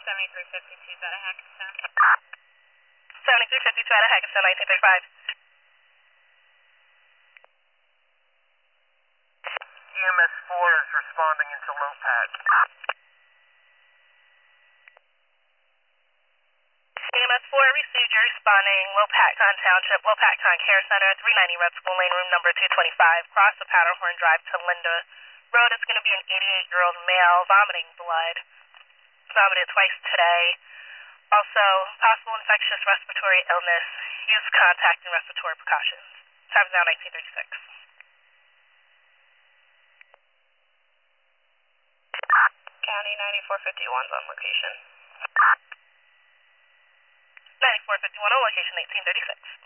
7352 out of Hackettstown. 7352 out of Hackettstown, 1935. EMS 4 is responding into Lopat. EMS 4 received your responding Lopatcon Township, Lopatcon Care Center, 390 Red School Lane, room number 225. Cross the Powderhorn Drive to Linda Road. It's going to be an 88-year-old male vomiting blood. Vomited twice today. Also, possible infectious respiratory illness. Use contact and respiratory precautions. Time's now 1936. County 9451's on location. 9451 on location 1836.